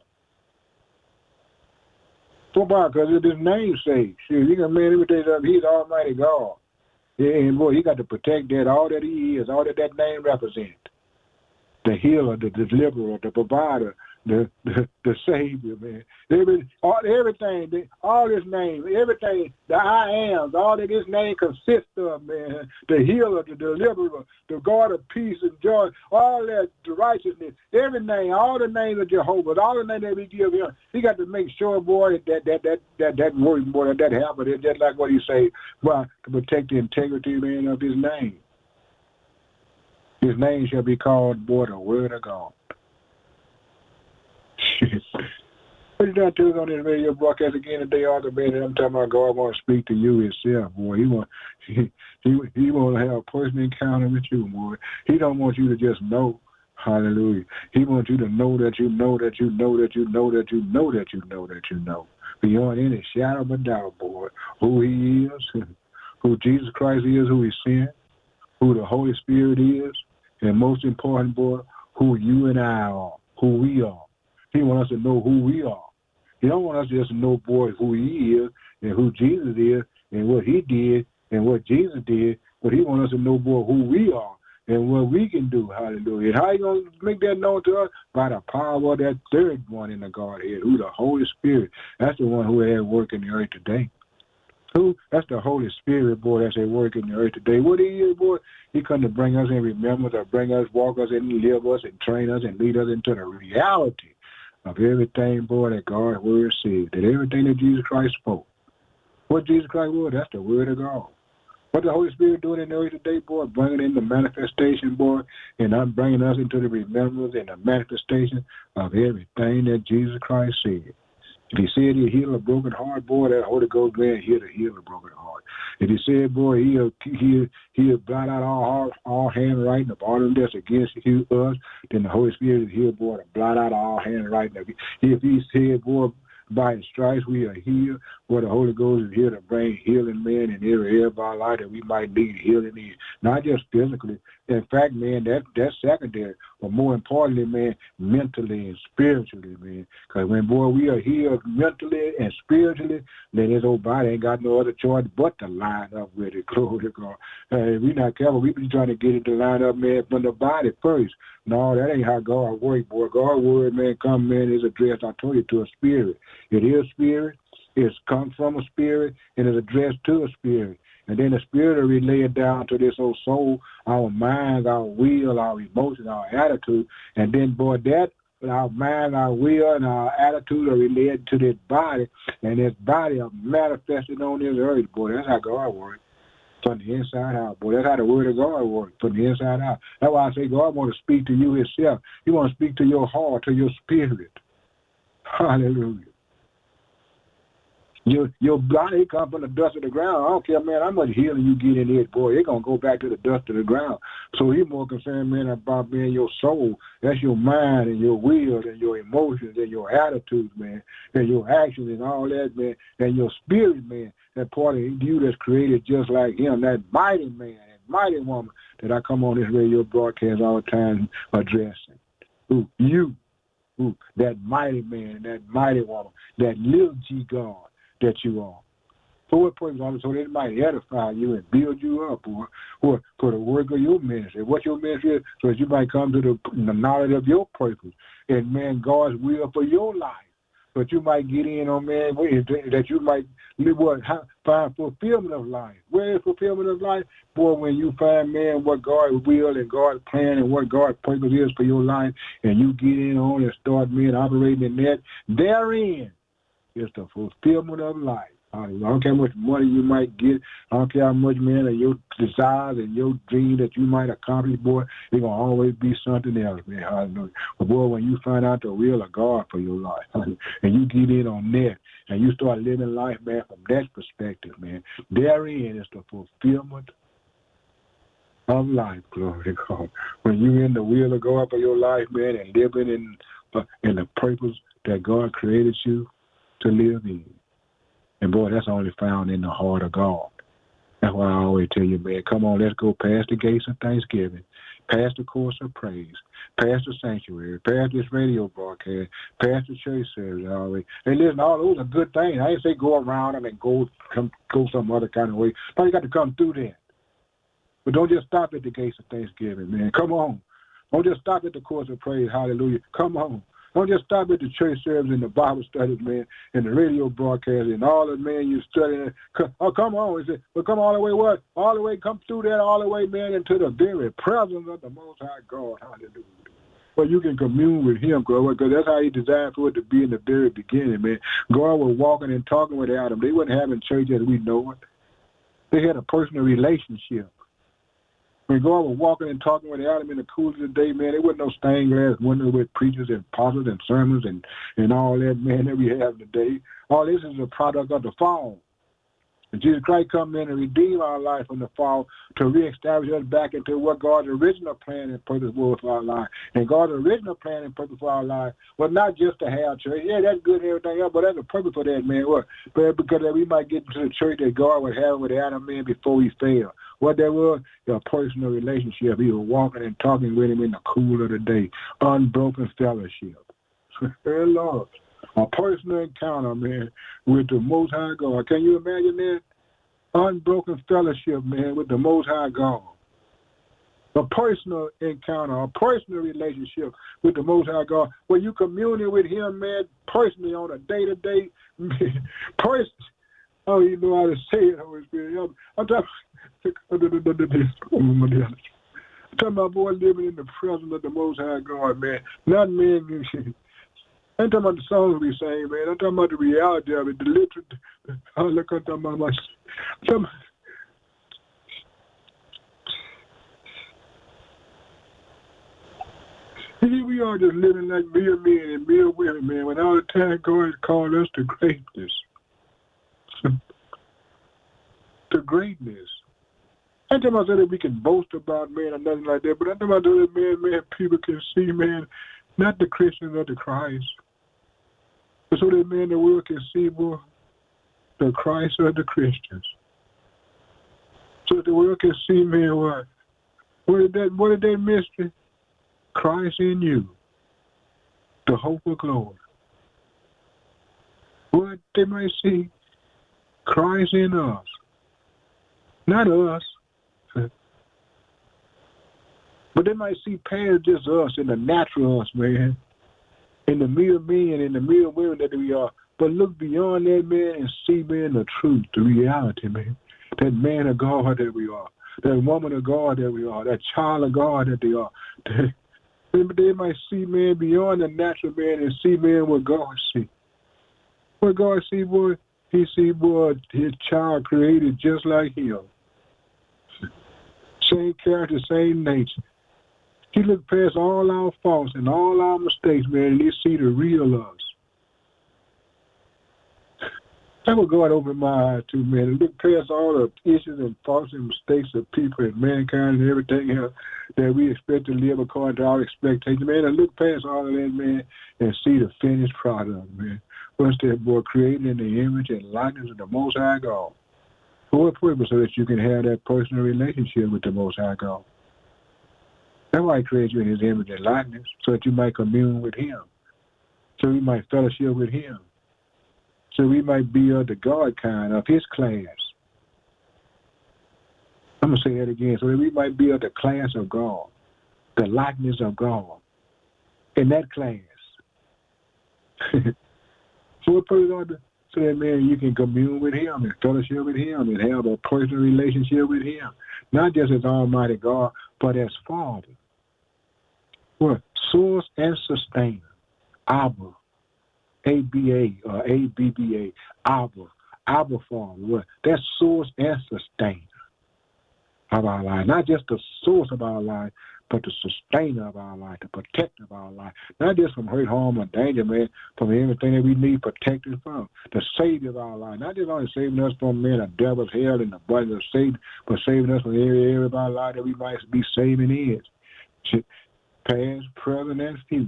So why? Because of his name's sake. Shoot, he can, man, everything up. He's Almighty God. Yeah, and boy, he got to protect that, all that he is, all that that name represents. The healer, the deliverer, the provider, the the, the savior, man. Every, all, everything, the, all his name, everything, the I ams, all that his name consists of, man. The healer, the deliverer, the God of peace and joy, all that, the righteousness, every name, all the names of Jehovah, all the names that we give him. He got to make sure, boy, that that that that that word, boy, that that happens, just like what he say, boy, to protect the integrity, man, of his name. His name shall be called, boy, the word of God. What you done to us on this radio broadcast again today, Arthur, man? I'm talking about God want to speak to you himself, boy. He want he he, he want to have a personal encounter with you, boy. He don't want you to just know, hallelujah. He wants you to know that you know that you know that you know that you know that you know that you know. Beyond any shadow of a doubt, boy, who he is, who Jesus Christ is, who he sent, who the Holy Spirit is, and most important, boy, who you and I are, who we are. He wants us to know who we are. He don't want us just to know, boy, who he is and who Jesus is and what he did and what Jesus did, but he wants us to know, boy, who we are and what we can do, hallelujah. And how you going to make that known to us? By the power of that third one in the Godhead, who the Holy Spirit. That's the one who had work in the earth today. Who? That's the Holy Spirit, boy, that's at work in the earth today. What he is, boy? He come to bring us in remembrance, or bring us, walk us, and live us, and train us, and lead us into the reality of everything, boy, that God's word says, that everything that Jesus Christ spoke. What Jesus Christ was, that's the word of God. What the Holy Spirit doing in the earth today, boy, bringing in the manifestation, boy, and I'm bringing us into the remembrance and the manifestation of everything that Jesus Christ said. If he said he'll heal a broken heart, boy, that Holy Ghost man here to heal a broken heart. If he said, boy, he'll he'll he'll blot out all all handwriting of all them that's against us, then the Holy Spirit is here, boy, to blot out all handwriting. If he said, boy, by his stripes we are healed, where the Holy Ghost is here to bring healing, man, in every area of our life that we might need healing in, not just physically. In fact, man, that that's secondary, but more importantly, man, mentally and spiritually, man. Because when, boy, we are healed mentally and spiritually, then his old body ain't got no other choice but to line up with it. Glory to God. Hey, if we not careful, we be trying to get it to line up, man, from the body first. No, that ain't how God works, boy. God's word, man, come, man, is addressed, I told you, to a spirit. It is spirit. It's come from a spirit, and it's addressed to a spirit. And then the spirit will relay it down to this old soul, our mind, our will, our emotions, our attitude. And then, boy, that our mind, our will, and our attitude are related to this body. And this body are manifested on this earth, boy. That's how God works. From the inside out, boy. That's how the word of God works, from the inside out. That's why I say God wants to speak to you himself. He wants to speak to your heart, to your spirit. Hallelujah. Your your body comes from the dust of the ground. I don't care, man, how much healing you get in it, boy. It's going to go back to the dust of the ground. So he's more concerned, man, about being your soul. That's your mind and your will and your emotions and your attitudes, man, and your actions and all that, man, and your spirit, man, that part of you that's created just like him, that mighty man, that mighty woman that I come on this radio broadcast all the time addressing. Who? You. Who? That mighty man, that mighty woman, that little G God that you are. For what purpose? So that it might edify you and build you up, or, or for the work of your ministry. What your ministry is, so that you might come to the, the knowledge of your purpose and, man, God's will for your life. But you might get in on, man, that you might live what, find fulfillment of life. Where is fulfillment of life? Boy, when you find, man, what God's will and God's plan and what God's purpose is for your life, and you get in on and start, man, operating in that, therein is the fulfillment of life. I don't care how much money you might get. I don't care how much, man, of your desires and your dreams that you might accomplish, boy, it's going to always be something else, man. Hallelujah. But, boy, when you find out the will of God for your life, and you get in on that, and you start living life, man, from that perspective, man, therein is the fulfillment of life, glory to God. When you're in the will of God for your life, man, and living in, uh, in the purpose that God created you to live in. And, boy, that's only found in the heart of God. That's why I always tell you, man, come on, let's go past the gates of thanksgiving, past the course of praise, past the sanctuary, past this radio broadcast, past the church service already. And listen, all those are good things. I ain't say go around them and go come, go some other kind of way. No, you got to come through that. But don't just stop at the gates of thanksgiving, man. Come on. Don't just stop at the course of praise. Hallelujah. Come on. Don't just stop at the church service and the Bible studies, man, and the radio broadcast and all the, man, you studying. Oh, come on. He said, well, come all the way what? All the way, come through that all the way, man, into the very presence of the Most High God. Hallelujah. Well, you can commune with him, God, because that's how he designed for it to be in the very beginning, man. God was walking and talking with Adam. They wasn't having church as we know it. They had a personal relationship. When God was walking and talking with Adam in the cool of the day, man, there wasn't no stained glass window with preachers and apostles and sermons and, and all that, man, that we have today. All this is a product of the fall. And Jesus Christ come in and redeem our life from the fall to reestablish us back into what God's original plan and purpose was for our life. And God's original plan and purpose for our life was not just to have church. Yeah, that's good and everything else, but that's a purpose for that, man. What? But because we might get into the church that God would have with Adam, man, before he fell. What that was? A personal relationship. He was walking and talking with him in the cool of the day. Unbroken fellowship. Hey, Lord. A personal encounter, man, with the Most High God. Can you imagine that? Unbroken fellowship, man, with the Most High God. a personal encounter, a personal relationship with the Most High God, where you communing with Him, man, personally on a day-to-day, person. Oh, you know how to say it, Holy Spirit. I'm talking, I'm talking about boy living in the presence of the Most High God, man. Not man. I ain't talking about the songs we sing, man. I'm talking about the reality of it, the literal. I look, I'm talking about my. I'm talking about, here we are just living like mere men and mere women, man, when all the time God has called us to greatness. To greatness. I ain't talking about that we can boast about, man, or nothing like that, but I'm talking about that, man, man, people can see, man, not the Christians or the Christ. But so that, man, the world can see, boy, the Christ or the Christians. So that the world can see, man, what? What is that, what is that mystery? Christ in you, the hope of glory. What they might see, Christ in us, not us, but they might see past just us in the natural us, man, in the mere men, in the mere women that we are. But look beyond that, man, and see, man, the truth, the reality, man, that man of God that we are, that woman of God that we are, that child of God that they are. That, they might see, man, beyond the natural, man, and see, man, what God see. What God see, boy, He see, boy, His child created just like Him. Same character, same nature. He looked past all our faults and all our mistakes, man, and He see the real us. That's what God opened my eyes to, man, and look past all the issues and faults and mistakes of people and mankind and everything else that we expect to live according to our expectations, man, and look past all of that, man, and see the finished product, man. What's that, boy, created in the image and likeness of the Most High God. For what purpose? So that you can have that personal relationship with the Most High God. That's why He created you in His image and likeness, so that you might commune with Him, so we might fellowship with Him, so we might be of the God kind, of His class. I'm going to say that again, so that we might be of the class of God, the likeness of God, in that class. So what purpose on the so that, man, you can commune with Him and fellowship with Him and have a personal relationship with Him, not just as Almighty God, but as Father. What? Source and sustainer. Abba. A B A or A B B A. Abba. Abba Father. What? That's source and sustainer of our life. Not just the source of our life, but the sustainer of our life, the protector of our life. Not just from hurt, harm, or danger, man, from everything that we need protected from. The Savior of our life. Not just only saving us from, man, a devil's hell and the body of Satan, but saving us from every area of our life that we might be saving is. Past, present, and future.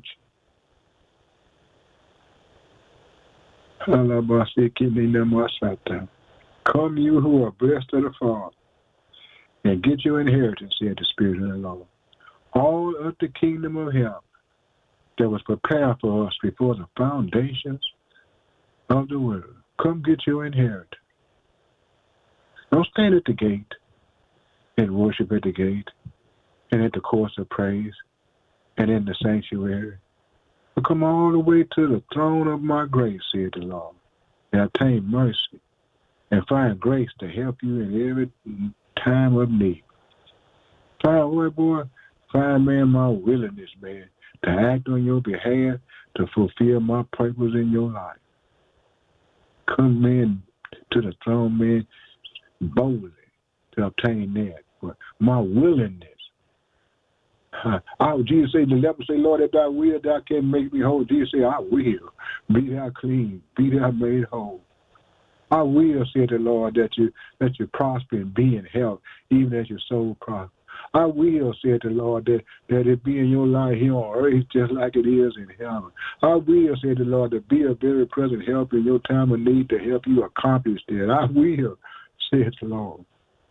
Come you who are blessed of the Father, and get your inheritance, said the Spirit of the Lord. All of the kingdom of heaven that was prepared for us before the foundations of the world. Come get your inheritance. Don't stand at the gate and worship at the gate and at the courts of praise and in the sanctuary. But come all the way to the throne of my grace, said the Lord, and obtain mercy and find grace to help you in every time of need. Find what, boy? Find, man, my willingness, man, to act on your behalf to fulfill my purpose in your life. Come, man, to the throne, man, boldly to obtain that. But my willingness. Uh, I, Jesus said, the leper say, Lord, if thou will, thou canst make me whole. Jesus said, I will. Be thou clean. Be thou made whole. I will, said the Lord, that you that you prosper and be in health, even as your soul prospers. I will, said the Lord, that, that it be in your life here on earth just like it is in heaven. I will, said the Lord, to be a very present help in your time of need to help you accomplish that. I will, said the Lord.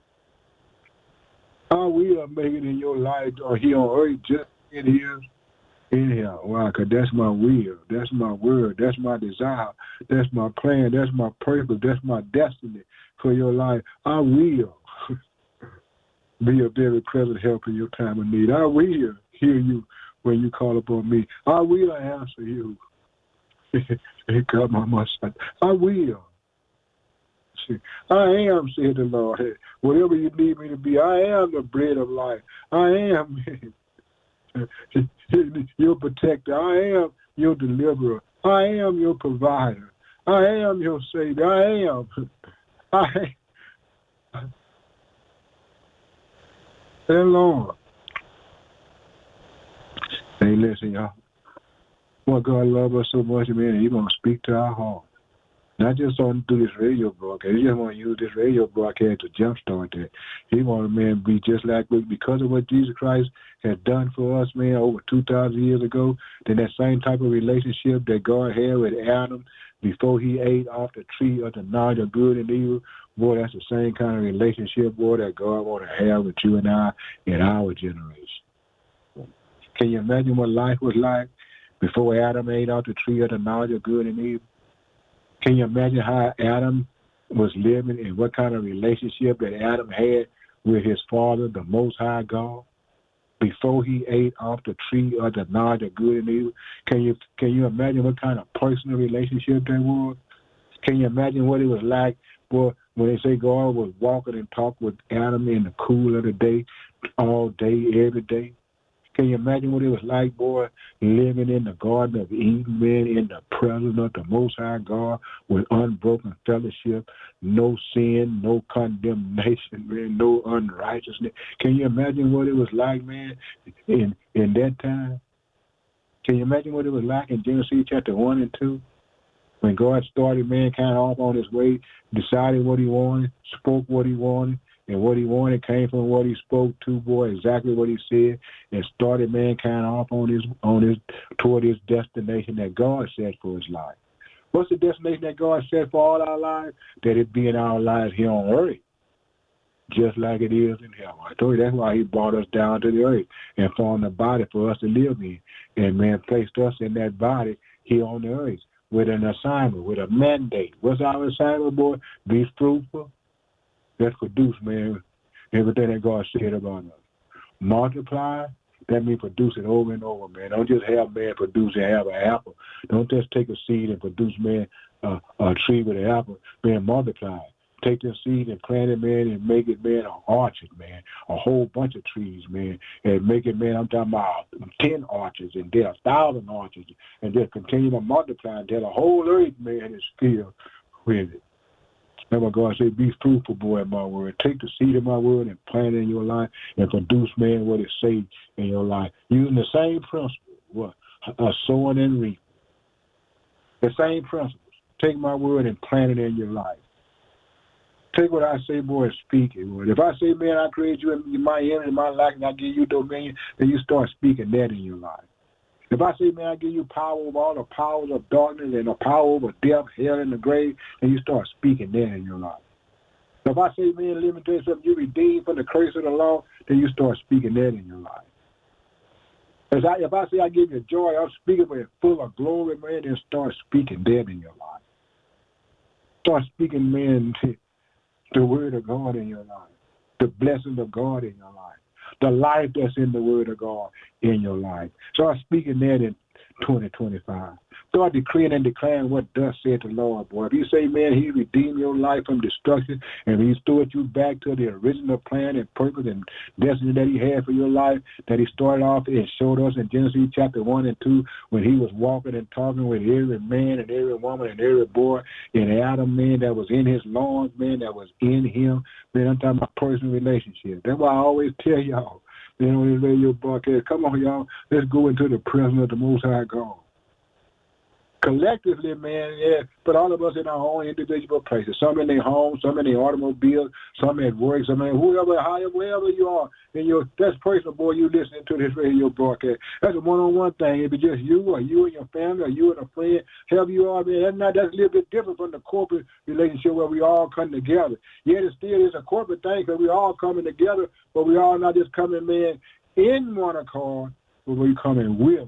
I will make it in your life or here on earth just like it is in here. Why? Because that's my will. That's my word. That's my desire. That's my plan. That's my purpose. That's my destiny for your life. I will be a very present help in your time of need. I will hear you when you call upon me. I will answer you. God, my son. I will. See, I am, said the Lord. Hey, whatever you need me to be, I am the bread of life. I am your protector. I am your deliverer. I am your provider. I am your savior. I am. I am. Hey, Lord. Hey, listen, y'all. Well, God love us so much, man, He going to speak to our heart. Not just on through this radio broadcast. He just want to use this radio broadcast to jumpstart that. He want to, man, be just like, because of what Jesus Christ has done for us, man, over two thousand years ago, then that same type of relationship that God had with Adam before he ate off the tree of the knowledge of good and evil, boy, that's the same kind of relationship, boy, that God want to have with you and I in our generation. Can you imagine what life was like before Adam ate off the tree of the knowledge of good and evil? Can you imagine how Adam was living and what kind of relationship that Adam had with his father, the Most High God, before he ate off the tree of the knowledge of good and evil? Can you can you imagine what kind of personal relationship that was? Can you imagine what it was like, boy, when they say God was walking and talking with Adam in the cool of the day, all day, every day? Can you imagine what it was like, boy, living in the Garden of Eden, man, in the presence of the Most High God with unbroken fellowship, no sin, no condemnation, man, no unrighteousness? Can you imagine what it was like, man, in, in that time? Can you imagine what it was like in Genesis chapter one and two? When God started mankind off on his way, decided what he wanted, spoke what he wanted, and what he wanted came from what he spoke to, boy, exactly what he said, and started mankind off on his on his toward his destination that God set for his life. What's the destination that God set for all our lives? That it be in our lives here on earth, just like it is in heaven. I told you that's why he brought us down to the earth and formed a body for us to live in. And man placed us in that body here on the earth with an assignment, with a mandate. What's our assignment, boy? Be fruitful. Let's produce, man, everything that God said about us. Multiply, that means produce it over and over, man. Don't just have man produce and have an apple. Don't just take a seed and produce, man, uh, a tree with an apple. Man, multiply. Take the seed and plant it, man, and make it, man, an orchard, man, a whole bunch of trees, man, and make it, man, I'm talking about ten orchards and then a thousand orchards, and just continue to multiply until the whole earth, man, is filled with it. That's what God said, be fruitful, boy, in my word. Take the seed of my word and plant it in your life and produce, man, what it says in your life. Using the same principle, what? A sowing and reaping. The same principles. Take my word and plant it in your life. Take what I say, boy, and speak it, boy. If I say, man, I create you in my image and my likeness, and I give you dominion, then you start speaking that in your life. If I say, man, I give you power over all the powers of darkness and the power over death, hell, and the grave, and you start speaking that in your life. If I say, man, let me tell you something, you redeemed from the curse of the law, then you start speaking that in your life. If I, if I say I give you joy, I'm speaking with full of glory, man, then start speaking that in your life. Start speaking, man, the word of God in your life, the blessing of God in your life, the life that's in the word of God in your life. Start speaking that in twenty twenty-five. Start decreeing and declaring what thus said the Lord, boy. If you say, man, he redeemed your life from destruction and he restored you back to the original plan and purpose and destiny that he had for your life, that he started off and showed us in Genesis chapter one and two when he was walking and talking with every man and every woman and every boy and Adam, man, that was in his loins, man, that was in him. Man, I'm talking about personal relationship. That's why I always tell y'all, man, on this radio broadcast, come on, y'all, let's go into the presence of the Most High God. Collectively, man, yeah, but all of us in our own individual places. Some in their homes, some in their automobiles, some at work, some in whoever, however, wherever you are. And your that's personal, boy, you listening to this radio broadcast. That's a one-on-one thing. If it's just you or you and your family or you and a friend, however you are, man, that's, not, that's a little bit different from the corporate relationship where we all come together. Yet it still is a corporate thing because we all coming together, but we all not just coming, man, in one accord, but we coming with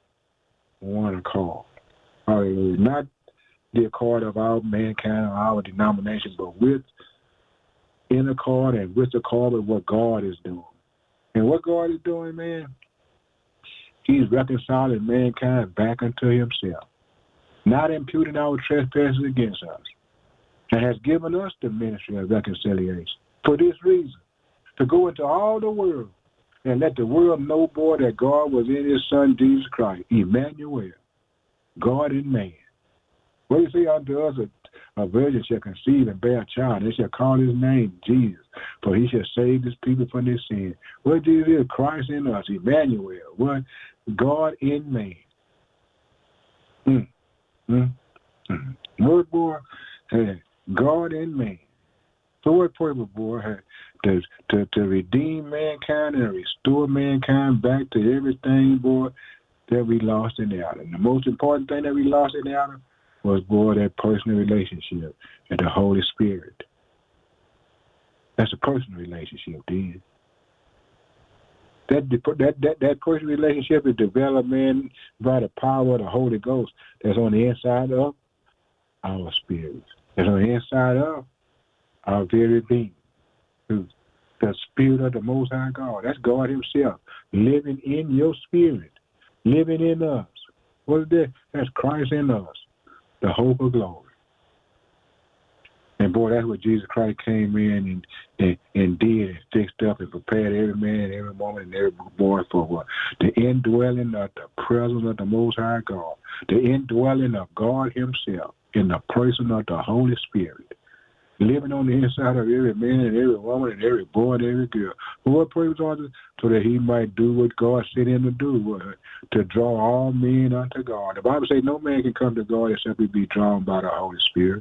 one accord. Hallelujah. Not the accord of our mankind or our denomination, but with in accord and with accord with what God is doing. And what God is doing, man, he's reconciling mankind back unto himself, not imputing our trespasses against us, and has given us the ministry of reconciliation. For this reason, to go into all the world and let the world know, boy, that God was in his Son, Jesus Christ, Emmanuel, God in man. What do you say unto us? A, a virgin shall conceive and bear a child. They shall call his name Jesus, for he shall save his people from their sin. What Jesus is? Christ in us, Emmanuel. What? God in man. Mm, mm, mm. Word, boy, hey, God in man. So what purpose, boy, hey, to, to, to redeem mankind and restore mankind back to everything, boy, that we lost in Adam. The most important thing that we lost in Adam was, boy, that personal relationship and the Holy Spirit. That's a personal relationship, then. That, that, that, that personal relationship is developed, man, by the power of the Holy Ghost that's on the inside of our spirits. That's on the inside of our very being. The Spirit of the Most High God. That's God himself living in your spirit, living in us. What is that? That's Christ in us, the hope of glory. And boy, that's what Jesus Christ came in and, and, and did and fixed up and prepared every man, every woman, and every boy for what? The indwelling of the presence of the Most High God, the indwelling of God himself in the person of the Holy Spirit, living on the inside of every man and every woman and every boy and every girl. For what purpose was it? So that he might do what God sent him to do, uh, to draw all men unto God. The Bible says no man can come to God except he be drawn by the Holy Spirit.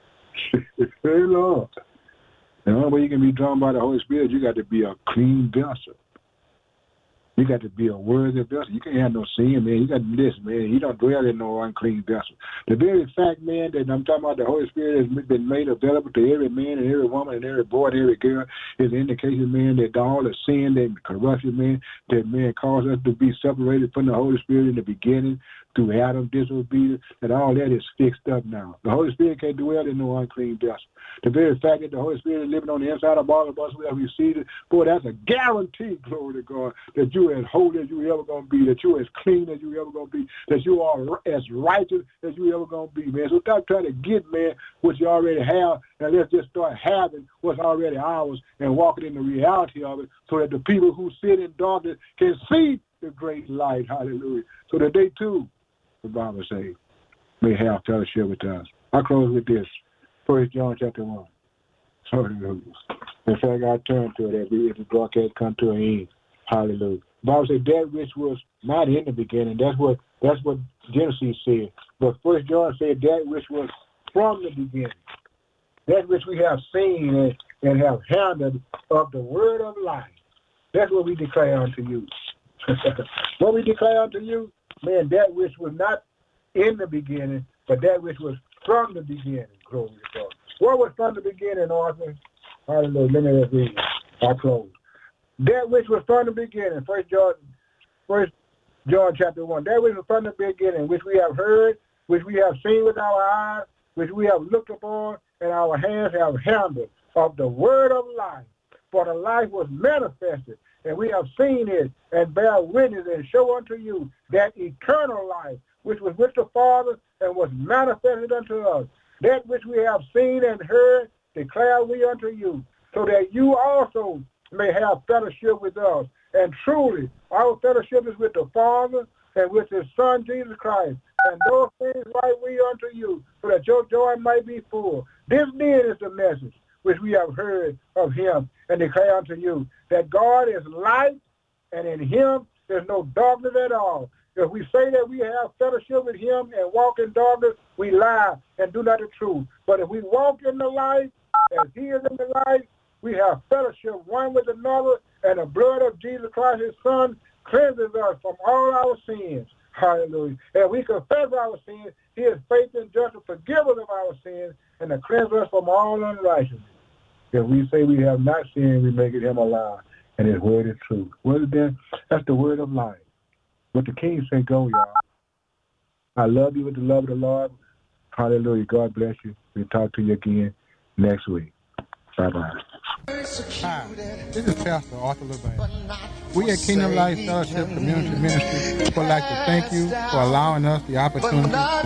Hey, Lord. The only way you can be drawn by the Holy Spirit, you got to be a clean vessel. You got to be a worthy vessel. You can't have no sin, man. You got to listen, man. You don't dwell in no unclean vessel. The very fact, man, that I'm talking about the Holy Spirit has been made available to every man and every woman and every boy and every girl is an indication, man, that all the sin, that corruption, man, that man caused us to be separated from the Holy Spirit in the beginning through Adam's disobedience, that all that is fixed up now. The Holy Spirit can't dwell in no unclean vessel. The very fact that the Holy Spirit is living on the inside of all of us, we have received it, boy, that's a guarantee, glory to God, that you're as holy as you ever going to be, that you're as clean as you ever going to be, that you are as righteous as you ever going to be, man. So stop trying to get, man, what you already have, and let's just start having what's already ours and walking in the reality of it so that the people who sit in darkness can see the great light, hallelujah, so that they too, the Bible says, may have fellowship with us. I close with this. First John chapter one. Hallelujah. In fact, I turn to it as the broadcast come to an end. Hallelujah. The Bible says that which was not in the beginning. That's what that's what Genesis said. But First John said that which was from the beginning. That which we have seen and, and have handled of the word of life. That's what we declare unto you. What we declare unto you, man, that which was not in the beginning, but that which was from the beginning. Glory to God. What was from the beginning, Arthur? Hallelujah. Let me read it. I close. That which was from the beginning, First John, First John chapter one. That which was from the beginning, which we have heard, which we have seen with our eyes, which we have looked upon, and our hands have handled of the word of life. For the life was manifested, and we have seen it, and bear witness and show unto you that eternal life, which was with the Father and was manifested unto us. That which we have seen and heard declare we unto you, so that you also may have fellowship with us. And truly, our fellowship is with the Father and with his Son, Jesus Christ. And those things write we unto you, so that your joy might be full. This then is the message which we have heard of him and declare unto you, that God is light, and in him there's no darkness at all. If we say that we have fellowship with him and walk in darkness, we lie and do not the truth. But if we walk in the light, as he is in the light, we have fellowship one with another, and the blood of Jesus Christ, his Son, cleanses us from all our sins. Hallelujah. And we confess our sins. He is faithful and just to forgive us of our sins and to cleanse us from all unrighteousness. If we say we have not sinned, we make it him a lie, and his word is true. What is that? That's the word of life. But the King said, go, y'all. I love you with the love of the Lord. Hallelujah. God bless you. We'll talk to you again next week. Bye-bye. Hi, this is Pastor Arthur LeBay. We at Kingdom Life Fellowship Community Ministry would like to thank you for allowing us the opportunity